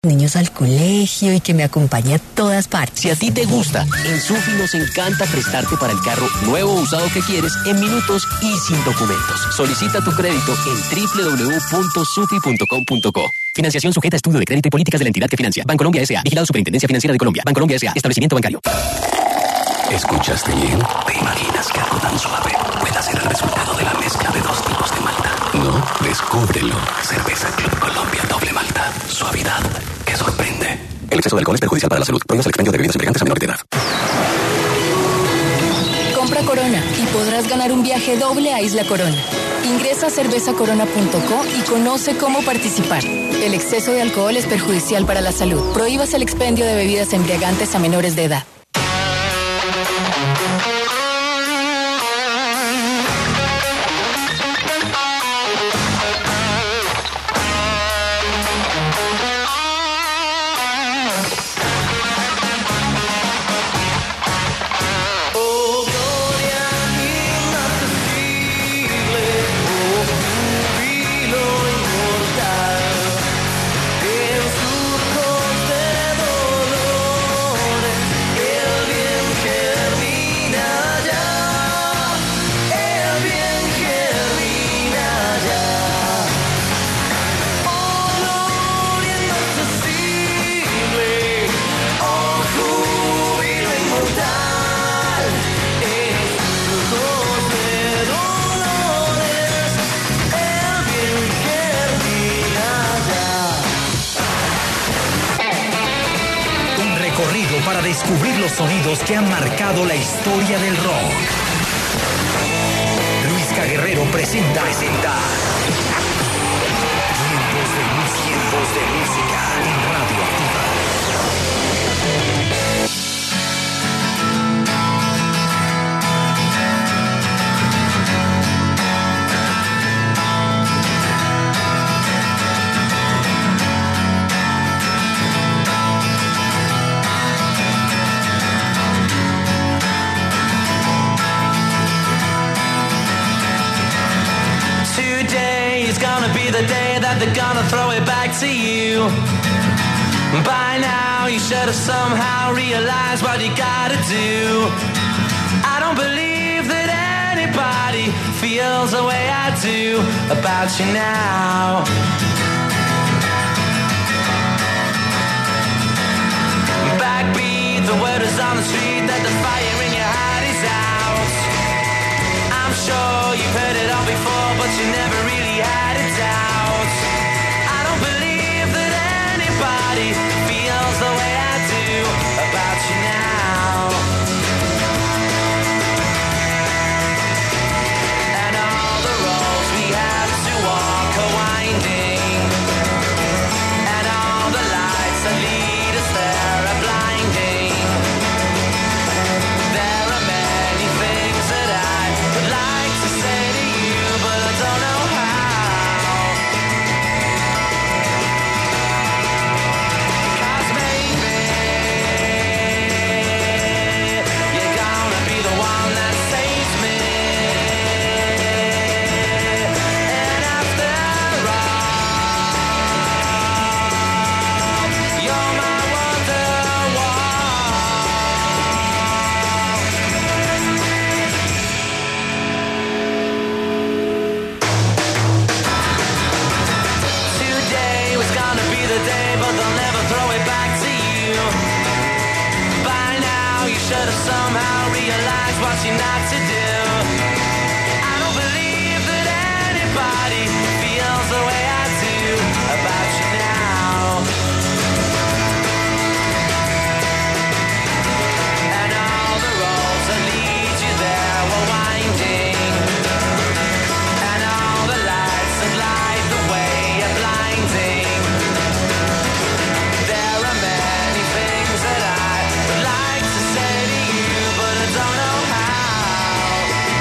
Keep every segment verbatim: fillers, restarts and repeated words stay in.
niños al colegio y que me acompañe a todas partes. Si a ti te gusta, en Sufi nos encanta prestarte para el carro nuevo o usado que quieres en minutos y sin documentos. Solicita tu crédito en doble u doble u doble u punto sufi punto com punto co. Financiación sujeta a estudio de crédito y políticas de la entidad que financia. Bancolombia S A. Vigilado Superintendencia Financiera de Colombia. Bancolombia S A. Establecimiento bancario. ¿Escuchaste bien? ¿Te imaginas que algo tan suave pueda ser el resultado de la mezcla de dos tipos de malta? No, descúbrelo. Cerveza Club Colombia Doble Malta. Suavidad que sorprende. El exceso de alcohol es perjudicial para la salud. Prohíbas el expendio de bebidas embriagantes a menores de edad. Compra Corona y podrás ganar un viaje doble a Isla Corona. Ingresa a cerveza corona punto co y conoce cómo participar. El exceso de alcohol es perjudicial para la salud. Prohíbas el expendio de bebidas embriagantes a menores de edad. Para descubrir los sonidos que han marcado la historia del rock. Luisca Guerrero presenta, presenta Tiempos de Música, Tiempos de Música en Radio Activa. The day that they're gonna throw it back to you. By now you should have somehow realized what you gotta do. I don't believe that anybody feels the way I do about you now. Backbeat, the word is on the street that the fire in your heart is out. I'm sure you've heard it all before, but you never really had it out. I don't believe that anybody feels the way I do about you now. And all the roads we have to walk are winding, and all the lights that lead us there are blinding. There are many things that I would like to say to you, but I don't know how. Cause maybe you're gonna be the one that saves me. And after all, you're my Today was gonna be the day, but they'll never throw it back to you. By now you should have somehow realized what you're not to do. I don't believe that anybody feels the way I do about you now. And all the roads that lead you there were winding, and all the lights that light the way are blinding. There are many things that I would like to say to you, but I don't know how.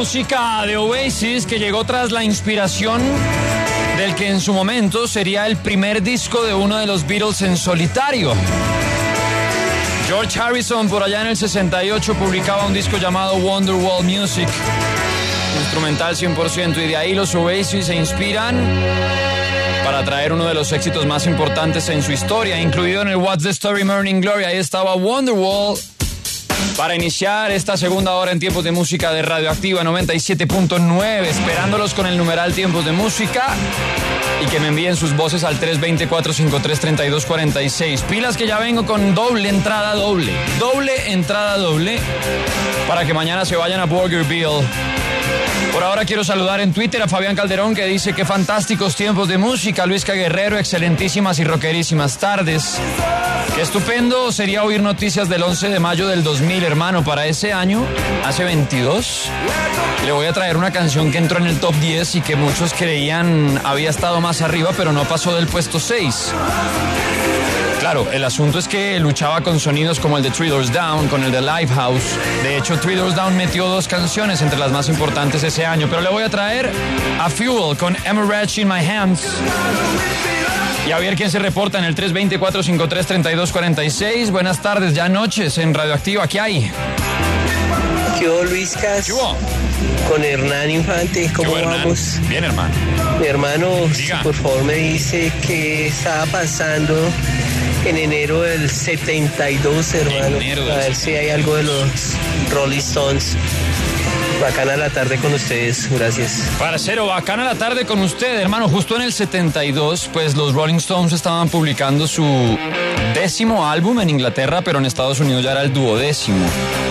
música de Oasis, que llegó tras la inspiración del que en su momento sería el primer disco de uno de los Beatles en solitario. George Harrison, por allá en el sesenta y ocho, publicaba un disco llamado Wonderwall Music, instrumental cien por ciento, y de ahí los Oasis se inspiran para traer uno de los éxitos más importantes en su historia, incluido en el What's the Story Morning Glory. Ahí estaba Wonderwall para iniciar esta segunda hora en Tiempos de Música de Radioactiva noventa y siete punto nueve, esperándolos con el numeral Tiempos de Música y que me envíen sus voces al tres dos cero, cuatro cinco tres, tres dos cuatro seis. Pilas que ya vengo con doble entrada doble, doble entrada doble, para que mañana se vayan a Burgerville. Por ahora quiero saludar en Twitter a Fabián Calderón, que dice que fantásticos tiempos de música. Luisca Guerrero, excelentísimas y rockerísimas tardes. Qué estupendo sería oír noticias del once de mayo del dos mil, hermano. Para ese año, hace veintidós, le voy a traer una canción que entró en el top diez y que muchos creían había estado más arriba, pero no pasó del puesto seis. Claro, el asunto es que luchaba con sonidos como el de Three Doors Down, con el de Lifehouse. De hecho, Three Doors Down metió dos canciones entre las más importantes ese año. Pero le voy a traer a Fuel con Emma Ratch in My Hands. Y a ver quién se reporta en el tres dos cero, cuatro cinco tres, tres dos cuatro seis. Buenas tardes, ya noches en Radioactiva. ¿Qué hay? ¿Qué hubo, Luiscas? ¿Qué hubo? Con Hernán Infante, ¿cómo ¿Qué hubo, vamos? Hernán? Bien, hermano. Mi hermano, Diga. por favor, me dice que estaba pasando en enero del setenta y dos, hermano. Enero del A ver si hay algo de los Rolling Stones. Bacana la tarde con ustedes, gracias. Parcero, bacana la tarde con usted, hermano. Justo en el setenta y dos, pues los Rolling Stones estaban publicando su décimo álbum en Inglaterra, pero en Estados Unidos ya era el duodécimo.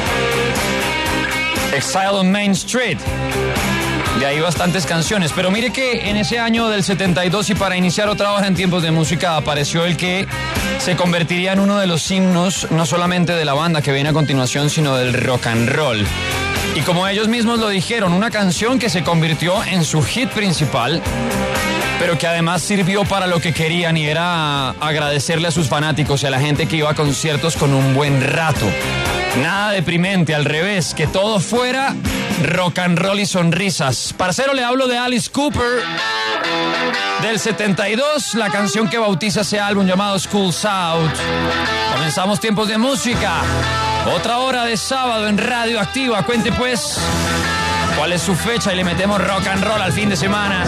Exile on Main Street. De ahí bastantes canciones, pero mire que en ese año del setenta y dos, y para iniciar otra hoja en Tiempos de Música, apareció el que se convertiría en uno de los himnos, no solamente de la banda que viene a continuación, sino del rock and roll. Y como ellos mismos lo dijeron, una canción que se convirtió en su hit principal, pero que además sirvió para lo que querían, y era agradecerle a sus fanáticos y a la gente que iba a conciertos con un buen rato. Nada deprimente, al revés, que todo fuera rock and roll y sonrisas. Parcero, le hablo de Alice Cooper, del setenta y dos, la canción que bautiza ese álbum llamado School's Out. Comenzamos Tiempos de Música, otra hora de sábado en Radioactiva. Cuente pues cuál es su fecha y le metemos rock and roll al fin de semana.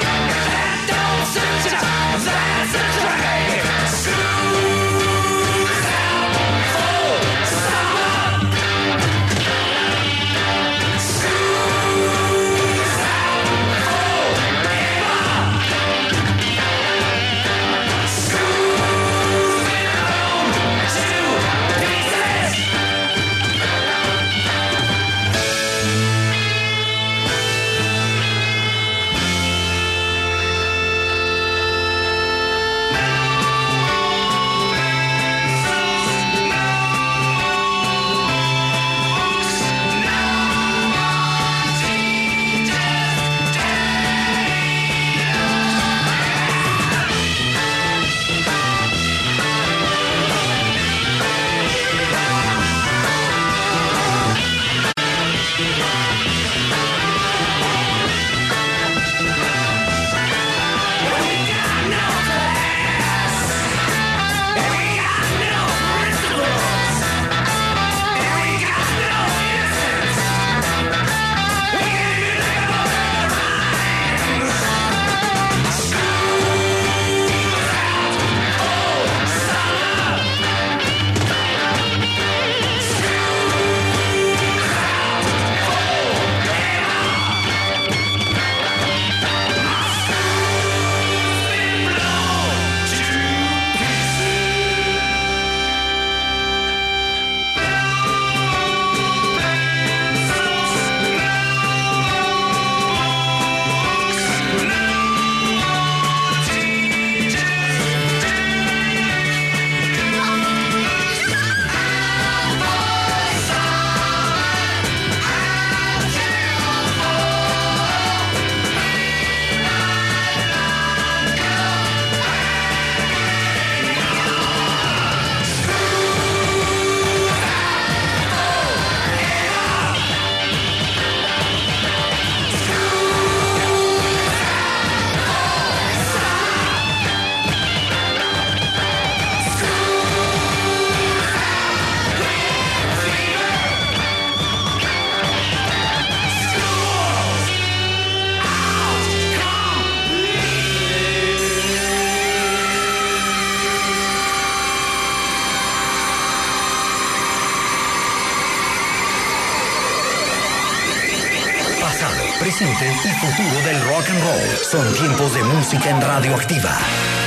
That's a drag. Soon presente y futuro del rock and roll. Son tiempos de música en Radioactiva.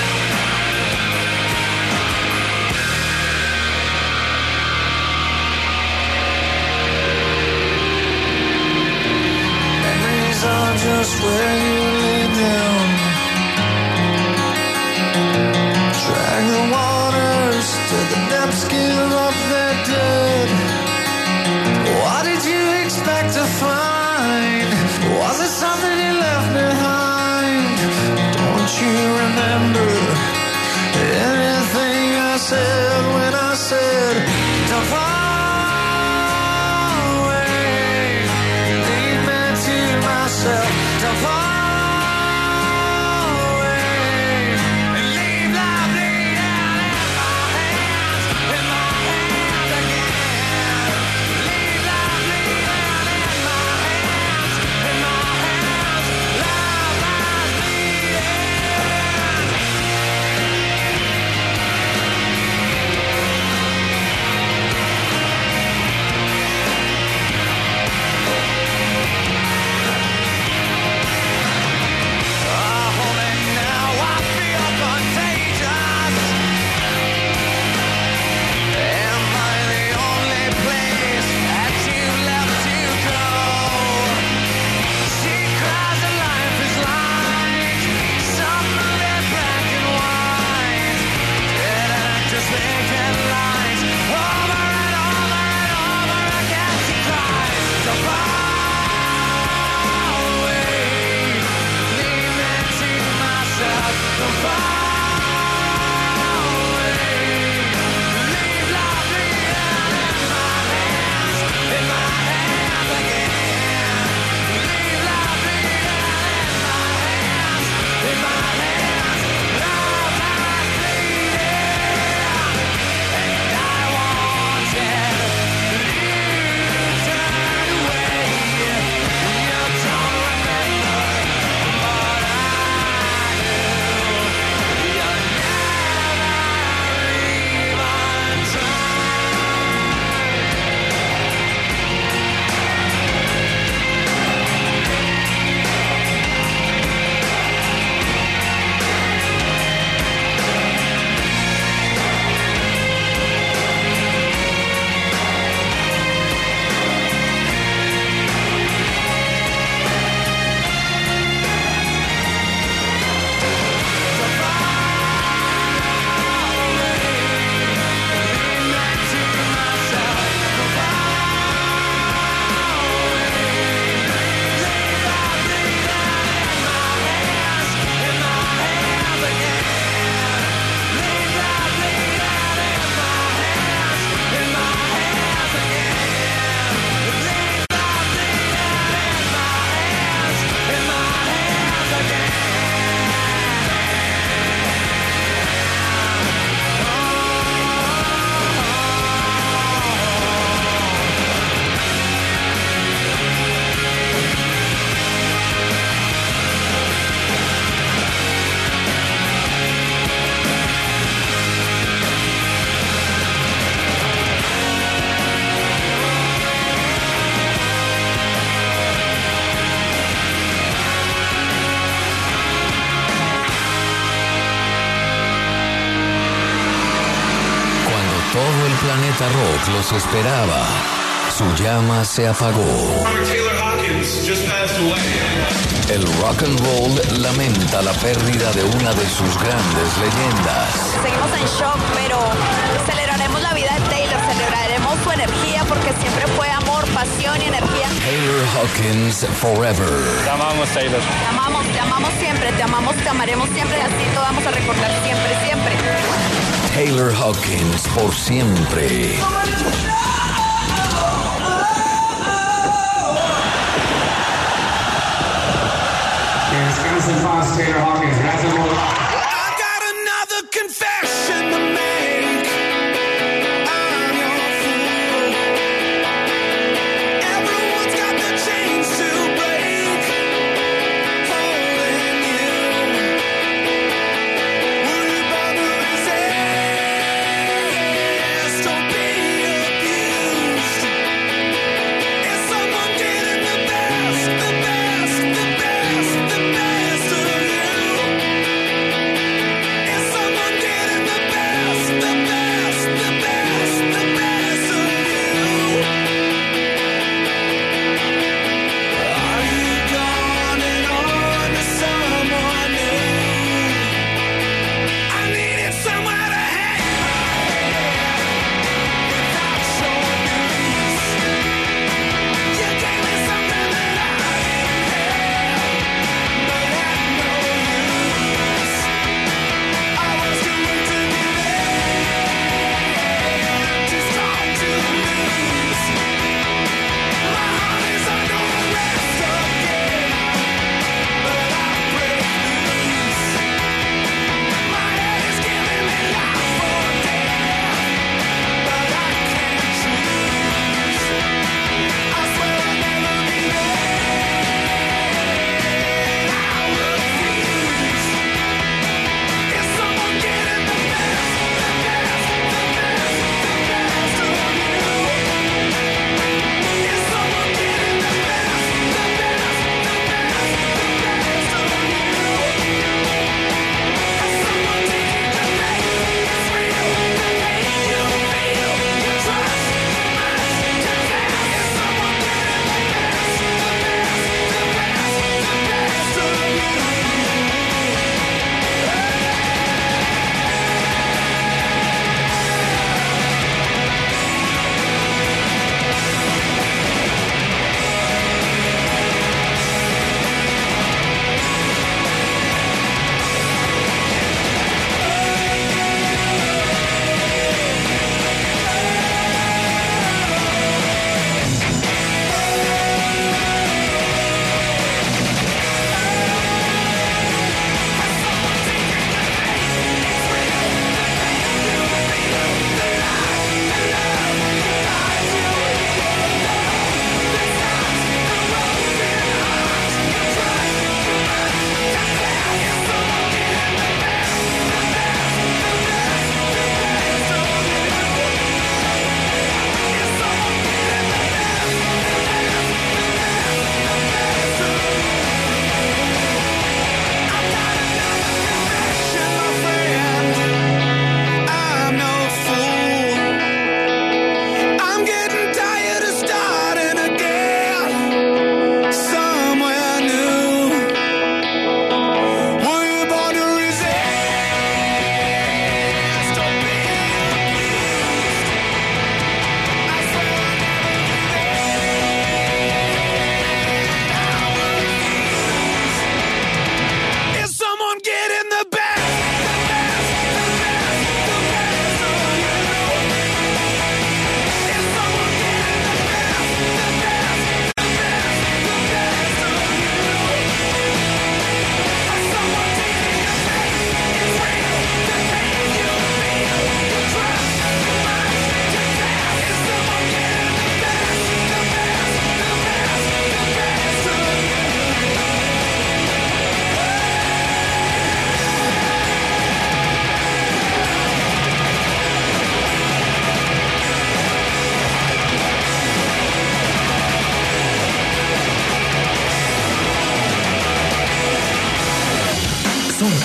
Memories are just where you lay down. Drag the waters till the depths give up their dead. What did you expect to find? Was it something you left behind? Don't you remember anything I said when I said, don't fall away, leave me to myself, don't fall away, and leave life bleeding in my hands, in my hands again. Leave life bleeding in my hands, in my hands, life lies bleeding. Todo el planeta rock los esperaba. Su llama se apagó. El rock and roll lamenta la pérdida de una de sus grandes leyendas. Seguimos en shock, pero celebraremos la vida de Taylor, celebraremos su energía porque siempre fue amor, pasión y energía. Taylor Hawkins Forever. Te amamos, Taylor. Te amamos, te amamos siempre, te amamos, te amaremos siempre y así te vamos a recordar siempre, siempre. Taylor Hawkins por siempre. Wisconsin Fox, Taylor Hawkins, Rock and Roll. I got another confession to make. I'm your fool. Everyone's got the chains to break. Holding you. Will you bother resist? Don't be abused. Is someone getting the best, the best?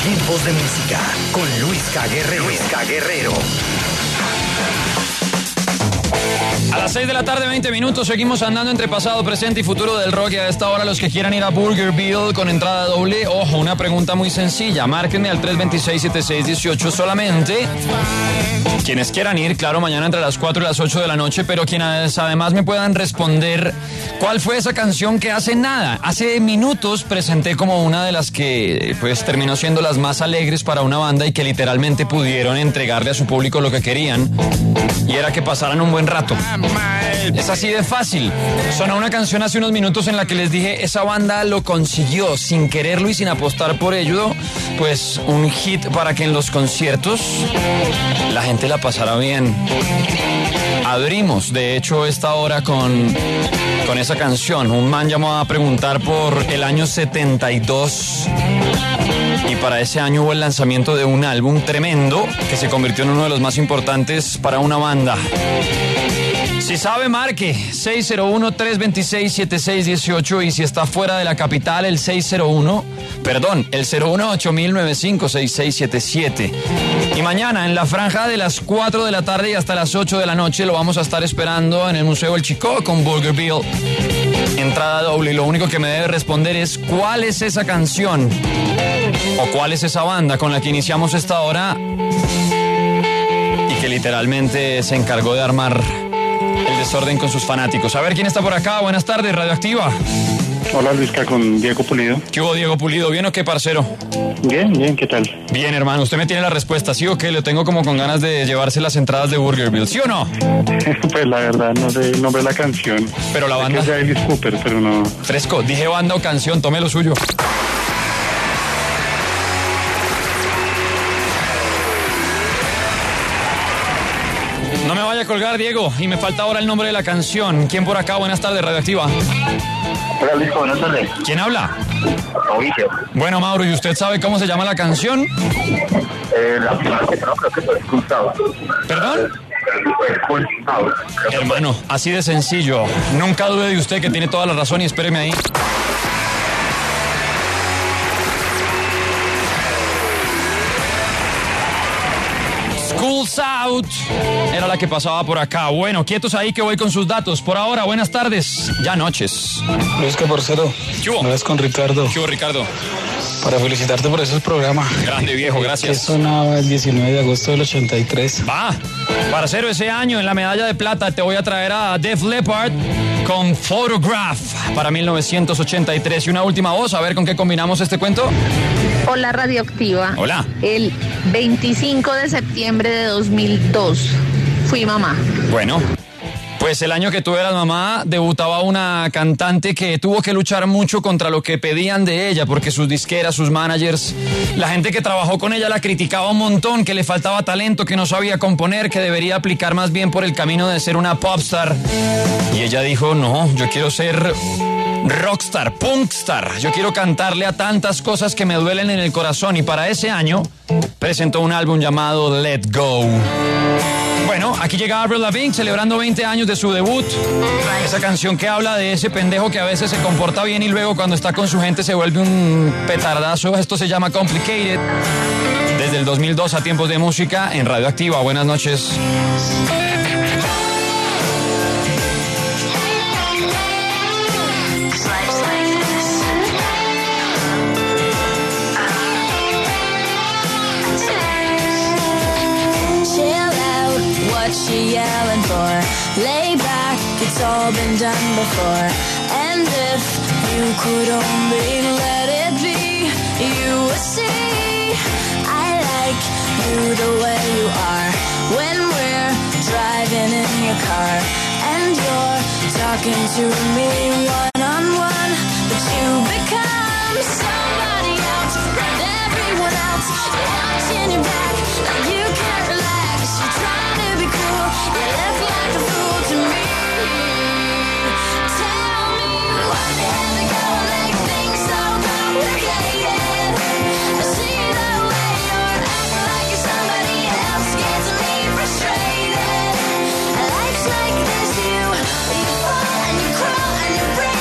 Tiempos de música con Luisca Guerrero. Luisca Guerrero. A las seis de la tarde, veinte minutos, seguimos andando entre pasado, presente y futuro del rock. Y a esta hora los que quieran ir a Burgerville con entrada doble, ojo, una pregunta muy sencilla. Márquenme al tres dos seis, siete seis uno ocho solamente. Quienes quieran ir, claro, mañana entre las cuatro y las ocho de la noche, pero quienes además me puedan responder cuál fue esa canción que hace nada, hace minutos presenté como una de las que pues terminó siendo las más alegres para una banda y que literalmente pudieron entregarle a su público lo que querían, y era que pasaran un buen rato. Es así de fácil. Sonó una canción hace unos minutos en la que les dije, esa banda lo consiguió sin quererlo y sin apostar por ello, pues un hit para que en los conciertos la gente la pasara bien. Abrimos, de hecho, esta hora con, con esa canción. Un man llamó a preguntar por el año setenta y dos y para ese año hubo el lanzamiento de un álbum tremendo que se convirtió en uno de los más importantes para una banda. Si sabe, marque seis cero uno, tres dos seis, siete seis uno ocho y si está fuera de la capital, el seis cero uno, perdón, el cero uno ocho mil noventa y cinco, sesenta y seis setenta y siete. Y mañana en la franja de las cuatro de la tarde y hasta las ocho de la noche lo vamos a estar esperando en el Museo El Chico con Burgerville. Entrada doble, y lo único que me debe responder es cuál es esa canción o cuál es esa banda con la que iniciamos esta hora y que literalmente se encargó de armar el desorden con sus fanáticos. A ver quién está por acá. Buenas tardes, Radioactiva. Hola, Luisca, con Diego Pulido. ¿Qué hubo, Diego Pulido? ¿Bien o qué, parcero? Bien, bien, ¿qué tal? Bien, hermano, usted me tiene la respuesta, ¿sí o qué? Le tengo como con ganas de llevarse las entradas de Burgerville, ¿sí o no? Pues la verdad, no sé el nombre de la canción. Pero la banda... Es que es de Alice Cooper, pero no... Fresco, dije banda o canción, tome lo suyo. No me vaya a colgar, Diego, y me falta ahora el nombre de la canción. ¿Quién por acá? Buenas tardes, Radioactiva. Hola, Luis, buenas tardes. ¿Quién habla? Mauricio. Bueno, Mauro, ¿y usted sabe cómo se llama la canción? Eh, la primera que no creo que fue Escultado. ¿Perdón? Hermano, así de sencillo. Nunca dude de usted, que tiene toda la razón, y espéreme ahí. School's Out era la que pasaba por acá. Bueno, quietos ahí que voy con sus datos. Por ahora, buenas tardes, ya noches. Luis Caporcero, hablas con Ricardo. ¿Qué hubo, Ricardo? Para felicitarte por esos programas. Grande, viejo, gracias. Que sonaba el diecinueve de agosto del ochenta y tres. Va, parcero, ese año en la medalla de plata te voy a traer a Def Leppard con Photograph para mil novecientos ochenta y tres. Y una última voz, a ver con qué combinamos este cuento. Hola, Radioactiva. Hola. El veinticinco de septiembre de dos mil dos fui mamá. Bueno, pues el año que tú eras mamá debutaba una cantante que tuvo que luchar mucho contra lo que pedían de ella, porque sus disqueras, sus managers, la gente que trabajó con ella la criticaba un montón, que le faltaba talento, que no sabía componer, que debería aplicar más bien por el camino de ser una popstar. Y ella dijo, no, yo quiero ser rockstar, punkstar. Yo quiero cantarle a tantas cosas que me duelen en el corazón. Y para ese año presentó un álbum llamado Let Go. Bueno, aquí llega Avril Lavigne celebrando veinte años de su debut. Esa canción que habla de ese pendejo que a veces se comporta bien y luego cuando está con su gente se vuelve un petardazo. Esto se llama Complicated. Desde el dos mil dos a Tiempos de Música en Radioactiva. Buenas noches. She yelling for lay back, it's all been done before. And if you could only let it be, you would see I like you the way you are. When we're driving in your car and you're talking to me one on one, but you become somebody else and everyone else. You're watching your back, now you can't relax. You're trying to be cool, you look like a fool to me. Tell me why you had to go make things so complicated. I see the way you're acting like you're somebody else, gets me frustrated. Life's like this, you you fall and you crawl and you break.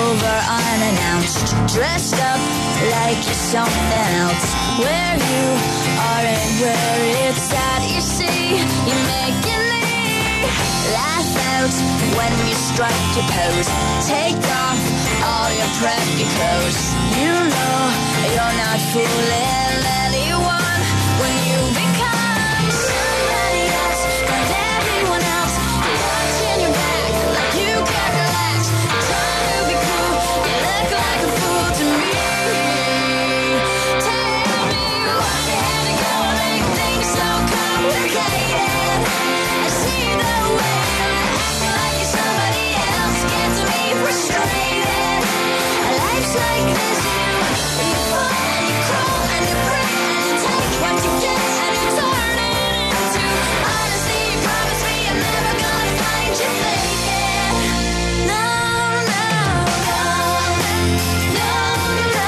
over unannounced, dressed up like you're something else. Where you are and where it's at, you see, you're making me laugh out when you strike your pose. Take off all your preppy clothes. You know you're not fooling anyone when you become somebody else and everyone else. You're watching your back like you can't relax. You're trying to be cool, you look like a fool to me. Tell me why you had to go and make things so complicated. I see the way you're acting like you're somebody else gets me frustrated. Life's like this, you, you fall and you crawl and you break and you take what you get and you turn it into honesty. You promise me I'm never gonna find you faking. No, no, no, no, no, no,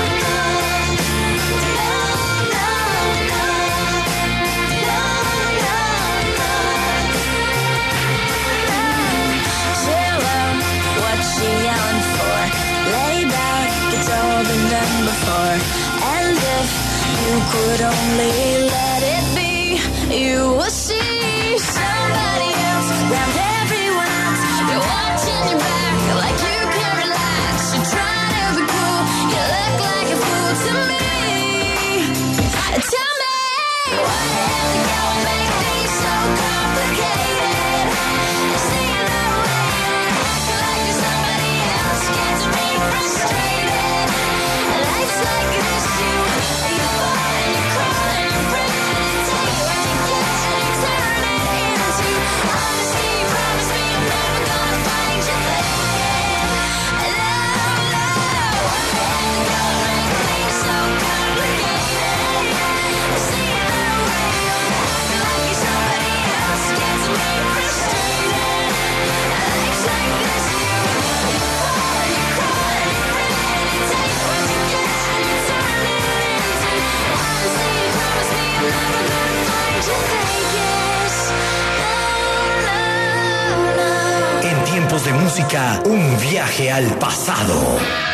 what's she yelling for? Lay back, it's all been done before. And if you could only let it be, you will see somebody else around everyone else. You're watching your back like you can't relax. You're trying to be cool, you look like a fool to me. Tell me why you have to go and make things so complicated. I see the way you're acting like you're somebody else gets me frustrated. Life's like this, you, you fall and you crawl and you break and you take what you get and you turn it into honesty. You promise me I'm never gonna find you faking. No, no, why you have to go and make things so complicated? I see the way you're acting like you're somebody else gets me frustrated. Life's like this, you, you fall and you crawl and you break and you take what you get and you turn it into honesty. You promise me I'm never gonna find you faking. No, no, no. En tiempos de música, un viaje al pasado.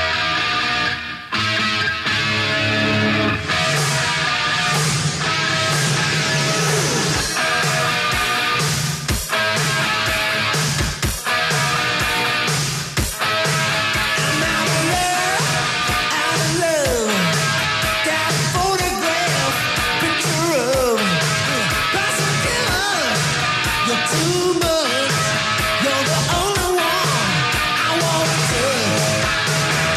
Too much, you're the only one I wanna touch.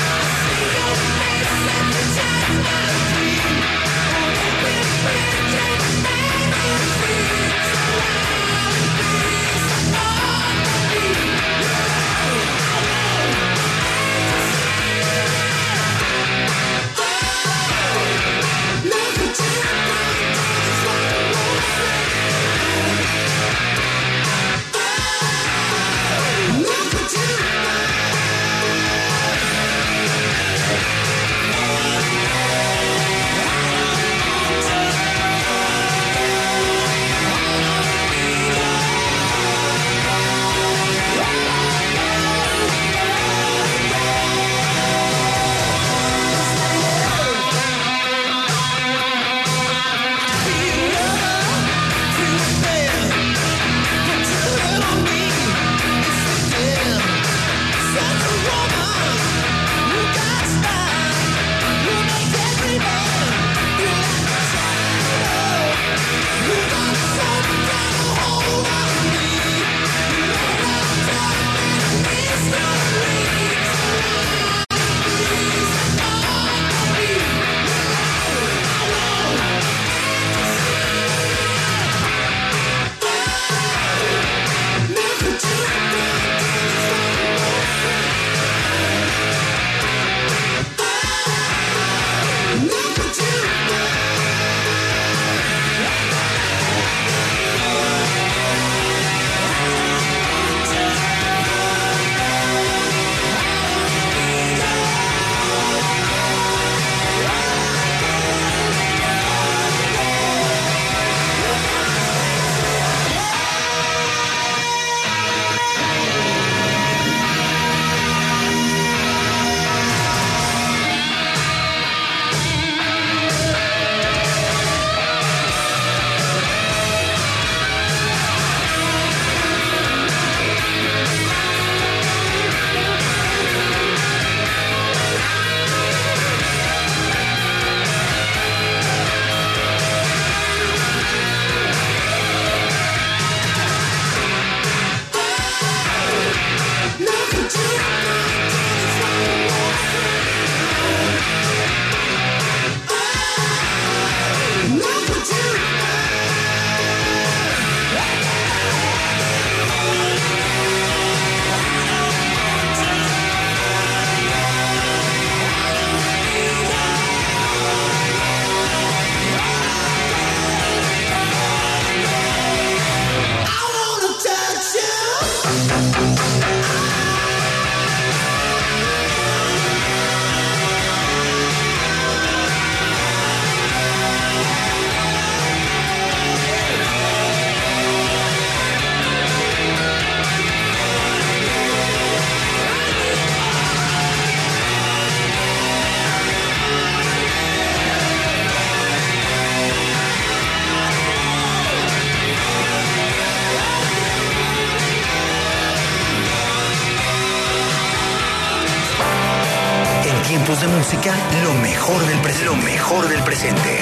tiempos de música, lo mejor del presente. Lo mejor del presente.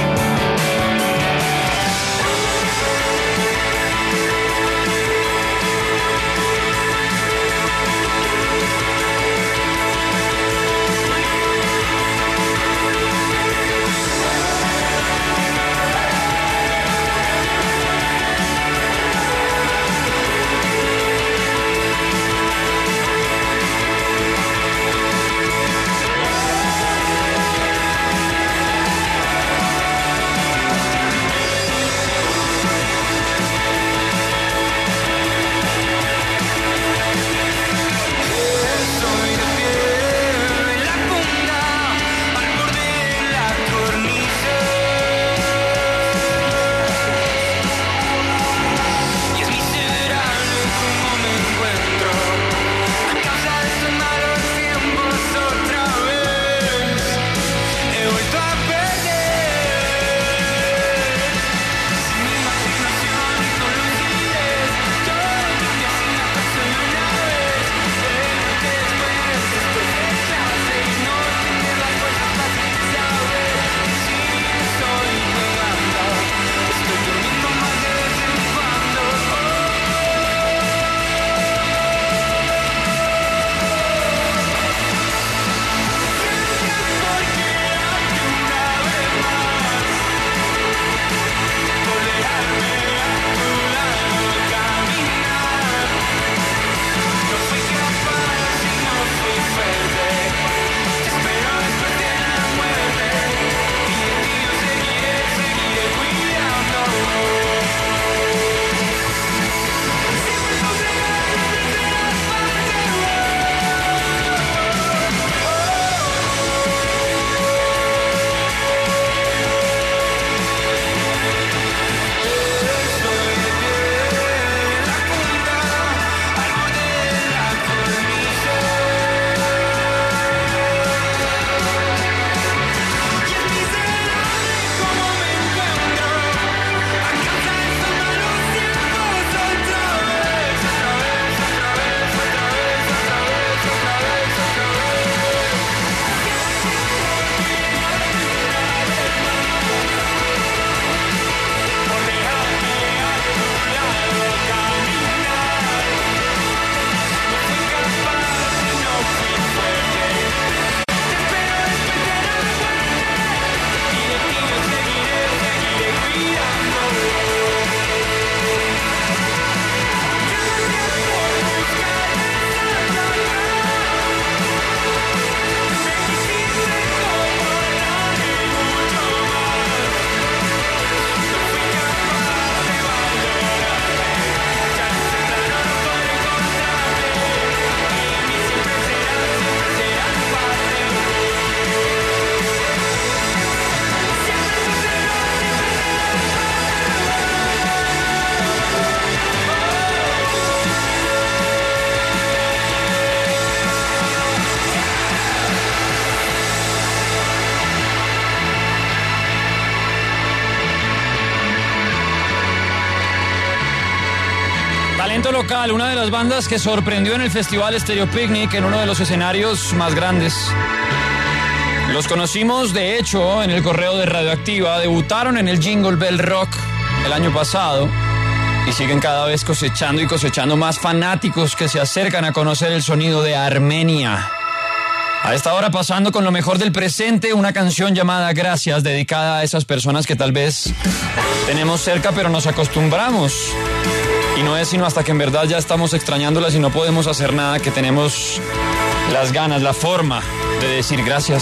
Local, una de las bandas que sorprendió en el Festival Stereo Picnic en uno de los escenarios más grandes. Los conocimos, de hecho, en el correo de Radioactiva, debutaron en el Jingle Bell Rock el año pasado y siguen cada vez cosechando y cosechando más fanáticos que se acercan a conocer el sonido de Armenia. A esta hora pasando con lo mejor del presente, una canción llamada Gracias, dedicada a esas personas que tal vez tenemos cerca pero nos acostumbramos. Y no es sino hasta que en verdad ya estamos extrañándolas y no podemos hacer nada que tenemos las ganas, la forma de decir gracias.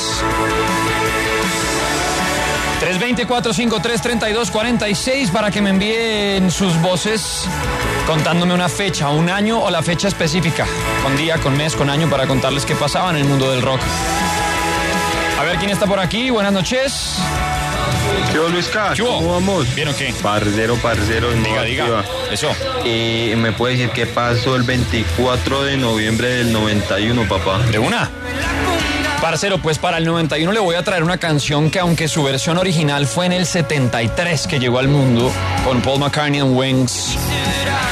tres dos cuatro cinco tres, tres dos cuatro seis para que me envíen sus voces contándome una fecha, un año o la fecha específica, con día, con mes, con año, para contarles qué pasaba en el mundo del rock. A ver quién está por aquí, buenas noches. ¿Qué hubo, Luisca? ¿Qué hubo? ¿Cómo vamos? ¿Bien o qué? Parcero, parcero. Diga, diga. Eso. Y me puede decir qué pasó el veinticuatro de noviembre del noventa y uno, papá. ¿De una? Parcero, pues para el noventa y uno le voy a traer una canción que, aunque su versión original fue en el setenta y tres que llegó al mundo con Paul McCartney and Wings,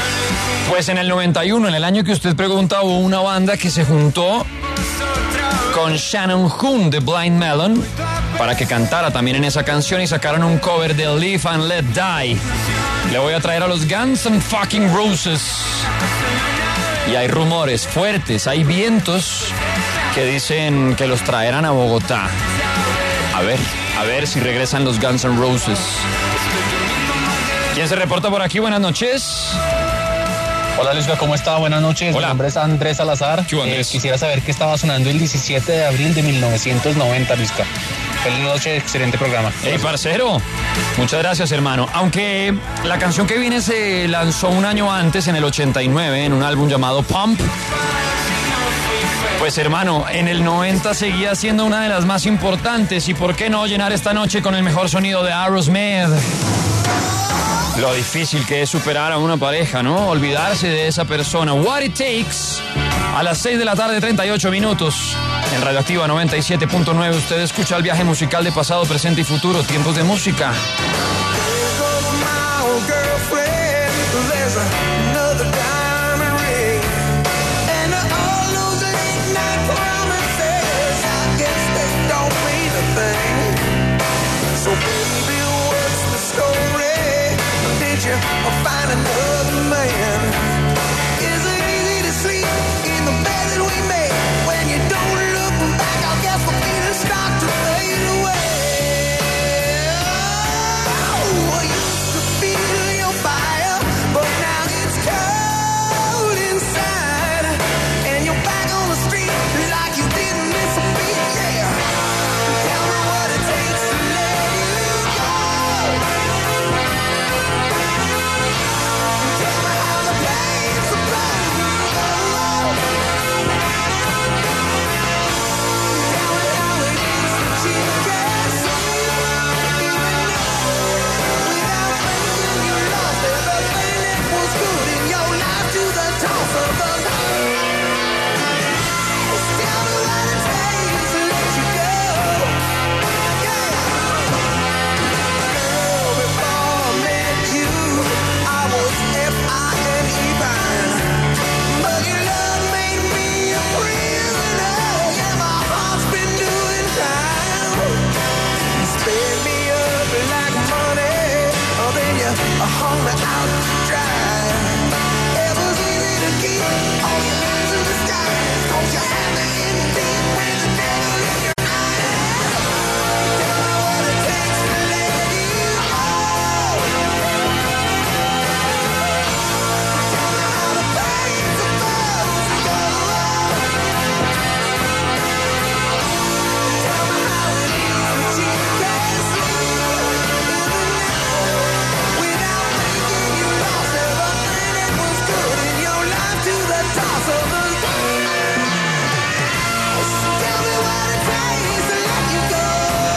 pues en el noventa y uno, en el año que usted pregunta, hubo una banda que se juntó con Shannon Hoon de Blind Melon para que cantara también en esa canción y sacaron un cover de Live and Let Die. Le voy a traer a los Guns N' Fucking Roses. Y hay rumores fuertes, hay vientos que dicen que los traerán a Bogotá. A ver, a ver si regresan los Guns N' Roses. ¿Quién se reporta por aquí? Buenas noches. Hola Luisca, ¿cómo está? Buenas noches. Hola. Mi nombre es Andrés Salazar. ¿Qué, Andrés? Eh, quisiera saber qué estaba sonando el diecisiete de abril de mil novecientos noventa, Luisca. Feliz noche, excelente programa. Hey, parcero. Muchas gracias, hermano. Aunque la canción que viene se lanzó un año antes, en el ochenta y nueve, en un álbum llamado Pump. Pues, hermano, en el noventa seguía siendo una de las más importantes. ¿Y por qué no llenar esta noche con el mejor sonido de Aerosmith? Lo difícil que es superar a una pareja, ¿no? Olvidarse de esa persona. What It Takes. A las seis de la tarde, treinta y ocho minutos. En Radioactiva noventa y siete punto nueve usted escucha el viaje musical de pasado, presente y futuro. Tiempos de música. Find another man. Is it easy to sleep in the bed that we made? When you don't look back, I guess the feelings start to fade away. Oh, I used to feel your fire, but now it's cold inside. And you're back on the street like you didn't miss a beat, yeah. Tell me what it takes to let you go. Hung me out to dry. It was easy to keep all your hands in the sky. Don't you have me in deep with the devil in your eyes? Tell me what it takes to let you go. Tell me how the pain's supposed to go. Tell me how it is that you can't sleep in the night without thinking you lost everything that was good in your life to the toss of the tell me what it takes to let you go.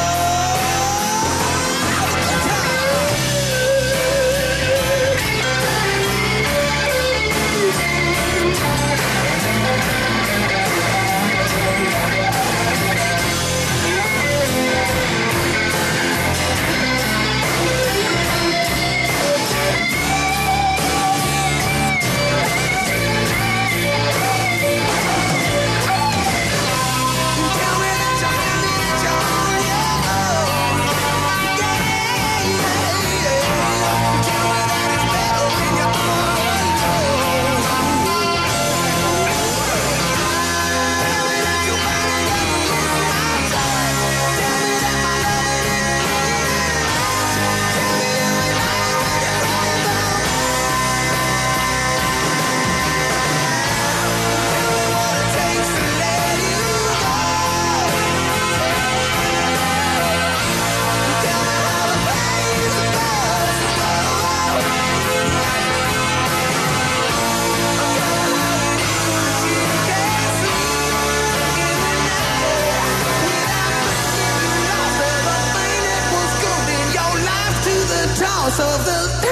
Toss of the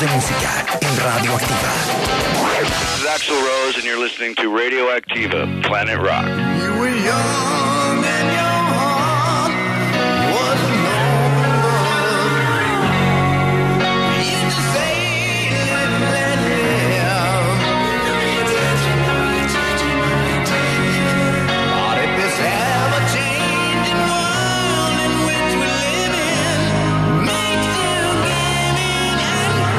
de música en Radio Activa. This is Axl Rose and you're listening to Radio Activa, Planet Rock. You were young and your heart wasn't open. You used to say, let, let live. But if this ever-changing world in which we live in makes you giving and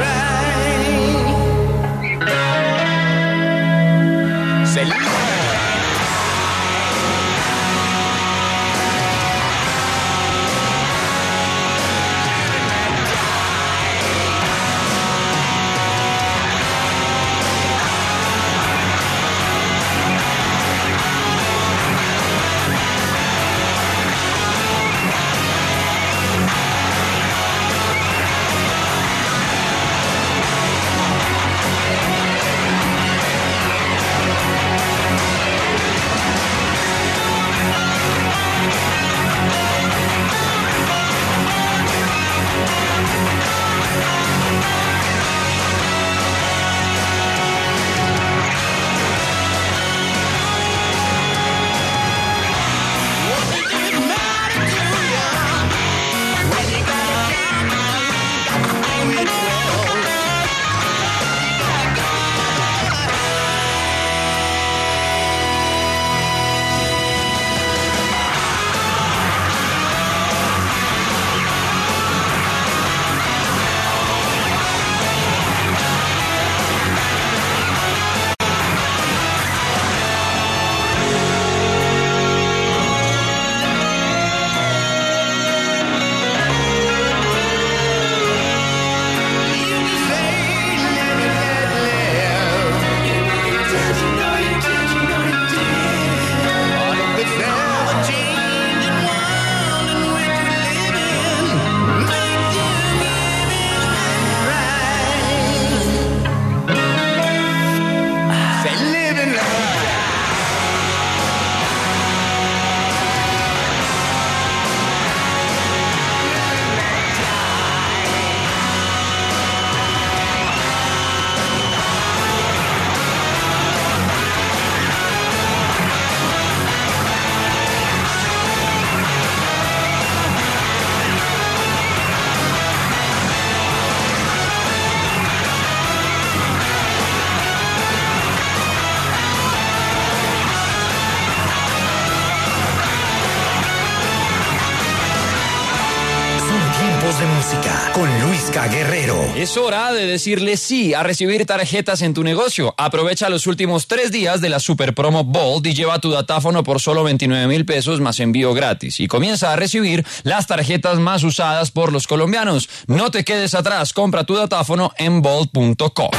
cry. Se de música con Luisca Guerrero. Es hora de decirle sí a recibir tarjetas en tu negocio. Aprovecha los últimos tres días de la super promo Bold y lleva tu datáfono por solo veintinueve mil pesos más envío gratis. Y comienza a recibir las tarjetas más usadas por los colombianos. No te quedes atrás, compra tu datáfono en bold punto co.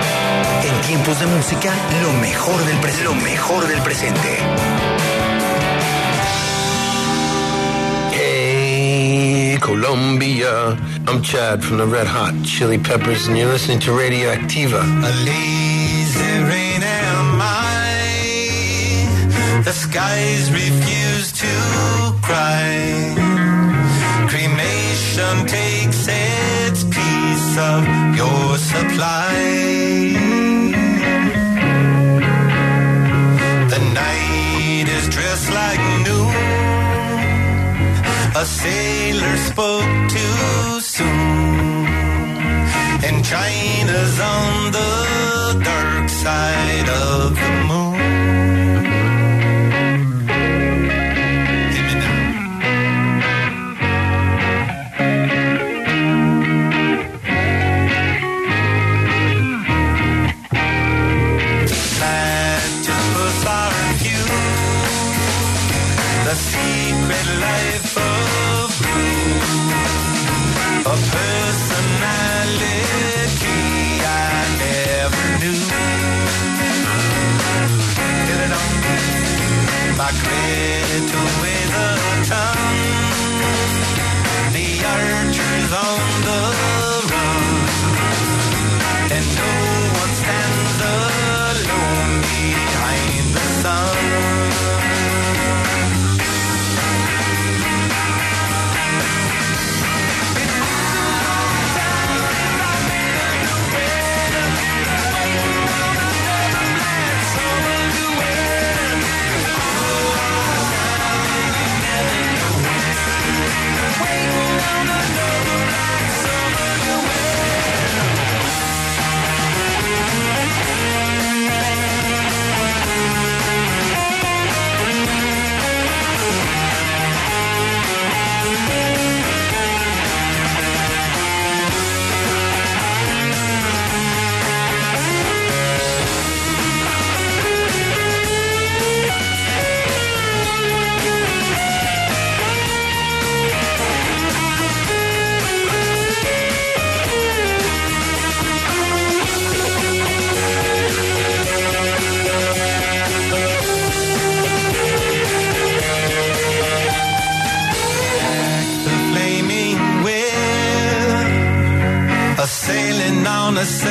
En tiempos de música, lo mejor del presente. Lo mejor del presente. Colombia, I'm Chad from the Red Hot Chili Peppers, and you're listening to Radio Activa. A lazy rain am I. The skies refuse to cry. Cremation takes its piece of your supply. The night is dressed like noon. A sailor spoke too soon, and China's on the dark side of the moon. Platypus are few, the secret life of a personality I never knew.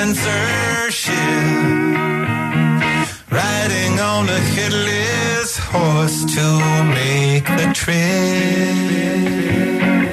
and third shift, riding on a headless horse to make the trip.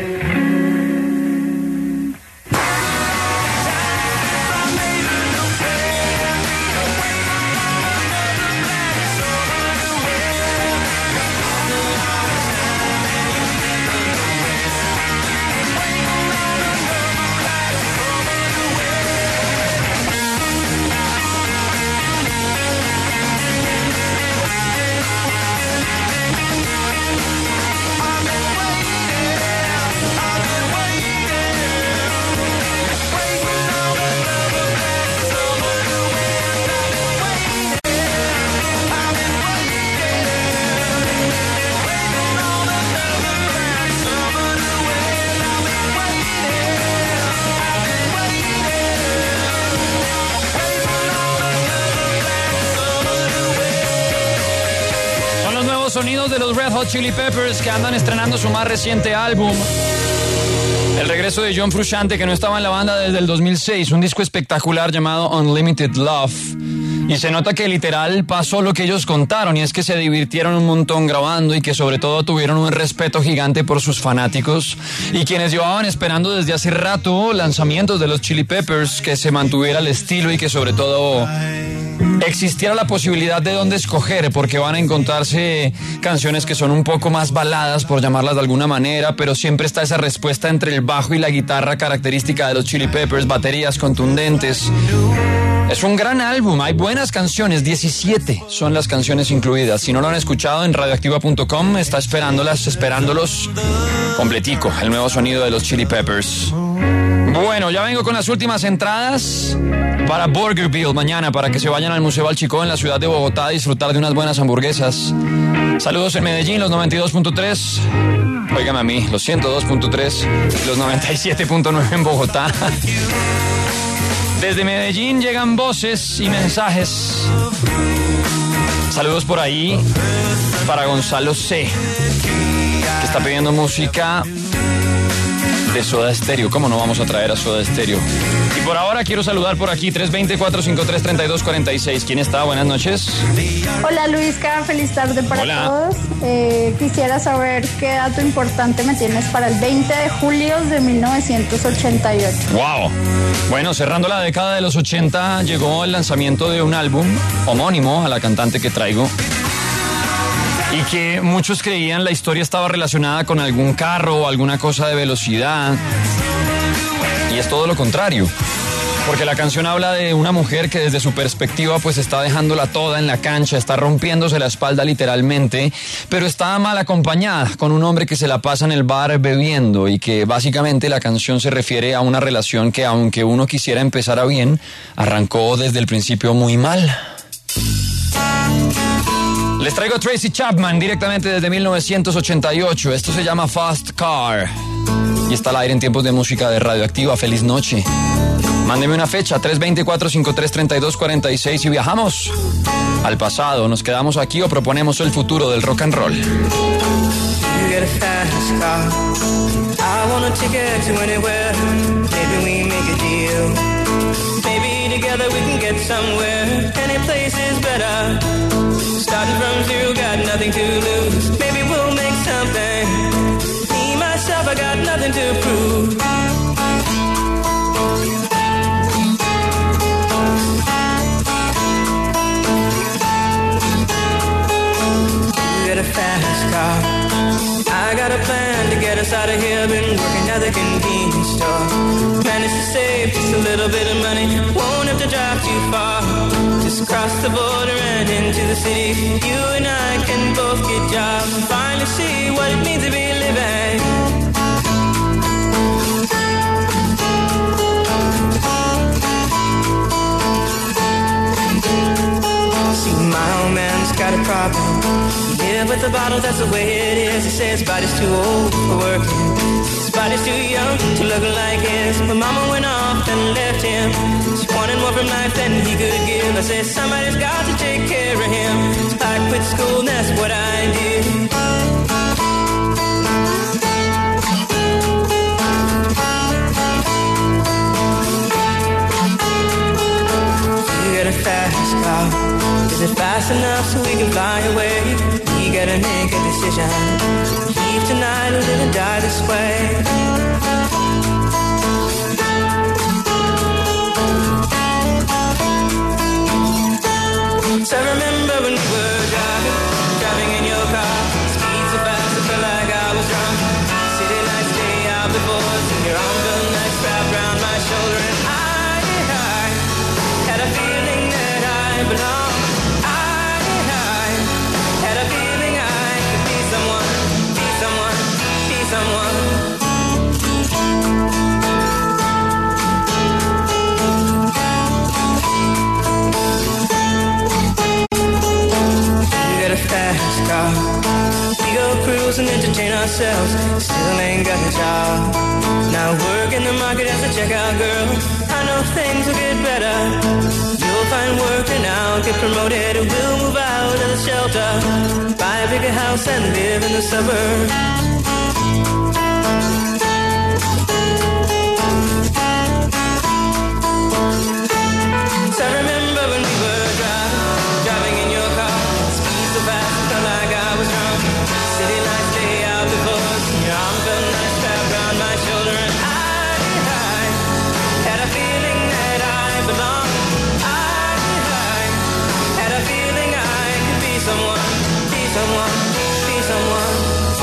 Sonidos de los Red Hot Chili Peppers, que andan estrenando su más reciente álbum. El regreso de John Frusciante, que no estaba en la banda desde el dos mil seis, un disco espectacular llamado Unlimited Love. Y se nota que literal pasó lo que ellos contaron, y es que se divirtieron un montón grabando y que sobre todo tuvieron un respeto gigante por sus fanáticos y quienes llevaban esperando desde hace rato lanzamientos de los Chili Peppers, que se mantuviera el estilo y que sobre todo existiera la posibilidad de dónde escoger, porque van a encontrarse canciones que son un poco más baladas, por llamarlas de alguna manera, pero siempre está esa respuesta entre el bajo y la guitarra característica de los Chili Peppers, baterías contundentes. Es un gran álbum, hay buenas canciones, diecisiete son las canciones incluidas. Si no lo han escuchado, en radioactiva punto com está esperándolas, esperándolos completico, el nuevo sonido de los Chili Peppers. Bueno, ya vengo con las últimas entradas para Burgerville mañana, para que se vayan al Museo Balchicó en la ciudad de Bogotá a disfrutar de unas buenas hamburguesas. Saludos en Medellín, los noventa y dos punto tres. Óigame a mí, los ciento dos punto tres y los noventa y siete punto nueve en Bogotá. Desde Medellín llegan voces y mensajes. Saludos por ahí para Gonzalo C, que está pidiendo música de Soda Stereo. ¿Cómo no vamos a traer a Soda Stereo? Y por ahora quiero saludar por aquí, tres dos cero, cuatro cinco tres, tres dos cuatro seis. ¿Quién está? Buenas noches. Hola Luisca, feliz tarde para Hola. todos. Eh, quisiera saber qué dato importante me tienes para el veinte de julio de mil novecientos ochenta y ocho. Wow. Bueno, cerrando la década de los ochenta llegó el lanzamiento de un álbum homónimo a la cantante que traigo, y que muchos creían la historia estaba relacionada con algún carro o alguna cosa de velocidad, y es todo lo contrario, porque la canción habla de una mujer que desde su perspectiva pues está dejándola toda en la cancha, está rompiéndose la espalda literalmente, pero está mal acompañada con un hombre que se la pasa en el bar bebiendo, y que básicamente la canción se refiere a una relación que, aunque uno quisiera empezar a bien, arrancó desde el principio muy mal. Les traigo a Tracy Chapman directamente desde mil novecientos ochenta y ocho. Esto se llama Fast Car y está al aire en tiempos de música de Radioactiva. Feliz noche. Mándeme una fecha, tres dos cero, cuatro cinco tres, tres dos cuatro seis, y viajamos al pasado. Nos quedamos aquí o proponemos el futuro del rock and roll. You get a fast car. I want a ticket to anywhere. Maybe we make a deal. Maybe together we can get somewhere. Any place is better. Starting from zero, got nothing to lose. Maybe we'll make something. Me, myself, I got nothing to prove. You get a fast car. I got a plan to get us out of here. Been working at the convenience store. Managed to save just a little bit of money. Won't have to drive too far. Just cross the border and into the city. You and I can both get jobs and finally see what it means to be living. See, my old man's got a problem. Yeah, with the bottle, that's the way it is. He says his body's too old for working. His body's too young to look like his. But mama went off and left him. She wanted more from life than he could give. I said somebody's got to take care of him. So I quit school and that's what I did. fast car? Is it fast enough so we can fly away? We gotta make a decision. Leave tonight or live and die this way. So I remember when we were driving, driving in your car. Speed so fast I felt like I was drunk. City lights day out before us, and your arm felt nice wrapped around my shoulder. And I, I had a feeling that I belonged. I, I had a feeling I could be someone, be someone, be someone. A fast car. We go cruising, entertain ourselves. Still ain't got a job. Now work in the market as a checkout girl. I know things will get better. You'll find work and I'll get promoted. We'll move out of the shelter, buy a bigger house and live in the suburbs. So I remember when we were driving, driving in your car. Felt like I was drunk. City lights day out before us. Your arm felt nice wrapped around my shoulder. And I, I had a feeling that I belonged. I, I had a feeling I could be someone, be someone, be someone.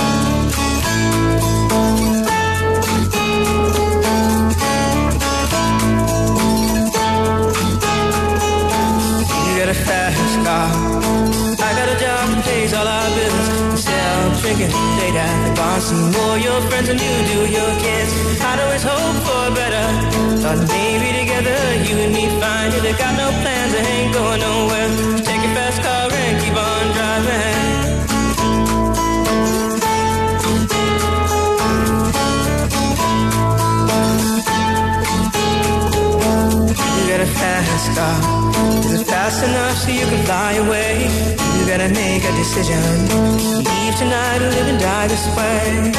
You got a fast car. I got a job that pays all our bills. Sell, drinking, late at the bar. Some more your friends than you do your kids. I'd always hope for better. Thought maybe together you and me find it. I got no plans, I ain't going nowhere. Take your fast car and keep on driving. You got a fast car. Is it fast enough so you can fly away? You gotta make a decision. Leave tonight or live and die this way.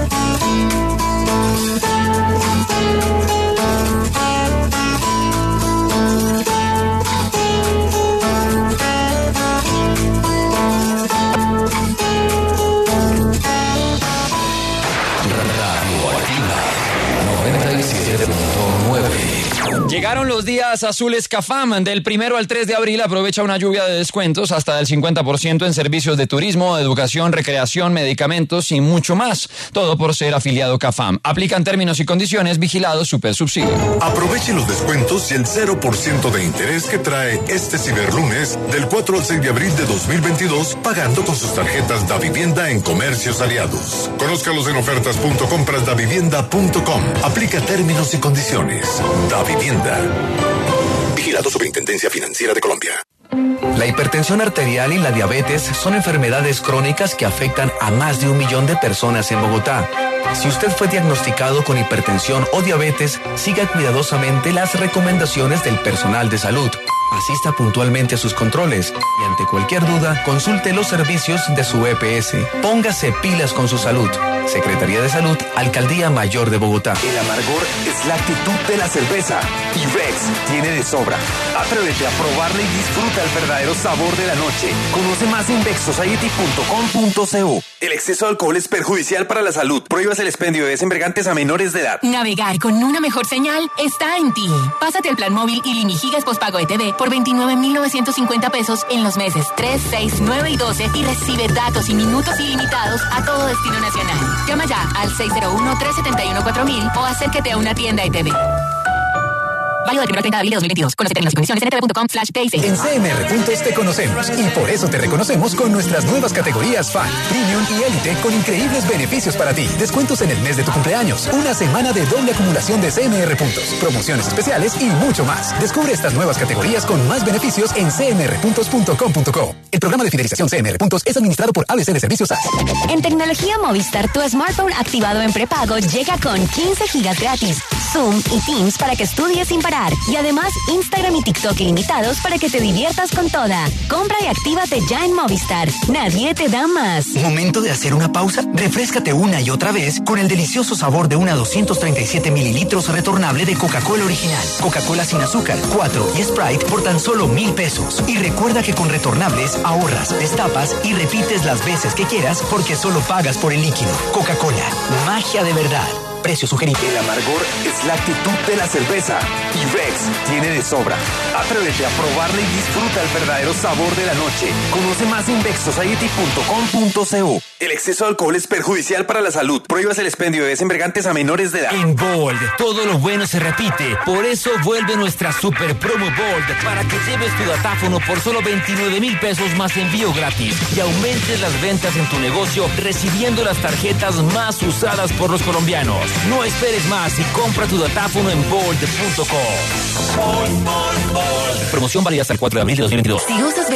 noventa y siete punto nueve. Llegaron los días azules CAFAM. Del primero al tres de abril aprovecha una lluvia de descuentos hasta del cincuenta por ciento en servicios de turismo, educación, recreación, medicamentos y mucho más. Todo por ser afiliado CAFAM. Aplican términos y condiciones. Vigilado Supersubsidio. Aproveche los descuentos y el cero por ciento de interés que trae este ciberlunes del cuatro al seis de abril de dos mil veintidós pagando con sus tarjetas Davivienda en comercios aliados. Conózcalos en ofertas punto compras davivienda punto com. Aplica términos y condiciones. Davivienda. Vigilado Superintendencia Financiera de Colombia. La hipertensión arterial y la diabetes son enfermedades crónicas que afectan a más de un millón de personas en Bogotá. Si usted fue diagnosticado con hipertensión o diabetes, siga cuidadosamente las recomendaciones del personal de salud. Asista puntualmente a sus controles y ante cualquier duda, consulte los servicios de su E P S. Póngase pilas con su salud. Secretaría de Salud, Alcaldía Mayor de Bogotá. El amargor es la actitud de la cerveza y Rex tiene de sobra. Atrévete a probarla y disfruta el verdadero sabor de la noche. Conoce más en vex society punto com punto co. El exceso de alcohol es perjudicial para la salud. Prohíbas el expendio de bebidas embriagantes a menores de edad. Navegar con una mejor señal está en ti. Pásate al plan móvil Ilimi Gigas postpago de T V por veintinueve mil novecientos cincuenta pesos en los meses tres, seis, nueve y doce y recibe datos y minutos ilimitados a todo destino nacional. Llama ya al seis cero uno, tres siete uno, cuatro mil o acércate a una tienda de T V. Válido del primero al treinta de abril de dos mil veintidós. Conoce términos y condiciones en n t v punto com slash p i c. En C M R Puntos te conocemos y por eso te reconocemos con nuestras nuevas categorías Fan, Premium y Elite con increíbles beneficios para ti. Descuentos en el mes de tu cumpleaños, una semana de doble acumulación de C M R Puntos, promociones especiales y mucho más. Descubre estas nuevas categorías con más beneficios en c m r puntos punto com punto co. El programa de fidelización C M R Puntos es administrado por A B C de Servicios A S. En Tecnología Movistar, tu smartphone activado en prepago llega con quince gigas gratis, Zoom y Teams para que estudies sin parar. Y además, Instagram y TikTok ilimitados para que te diviertas con toda. Compra y actívate ya en Movistar. Nadie te da más. ¿Momento de hacer una pausa? Refréscate una y otra vez con el delicioso sabor de una doscientos treinta y siete mililitros retornable de Coca-Cola original. Coca-Cola sin azúcar, cuatro y Sprite por tan solo mil pesos. Y recuerda que con retornables ahorras, destapas y repites las veces que quieras porque solo pagas por el líquido. Coca-Cola, magia de verdad. Precio sugerido. El amargor es la actitud de la cerveza y Rex tiene de sobra. Atrévete a probarla y disfruta el verdadero sabor de la noche. Conoce más en bex society punto com punto co. El exceso de alcohol es perjudicial para la salud. Prohíbas el expendio de bebidas embriagantes a menores de edad. En Bold, todo lo bueno se repite. Por eso vuelve nuestra super promo Bold para que lleves tu datáfono por solo veintinueve mil pesos más envío gratis y aumentes las ventas en tu negocio recibiendo las tarjetas más usadas por los colombianos. No esperes más y compra tu datáfono en bold punto com. Promoción válida hasta el cuatro de abril de dos mil veintidós. Si usas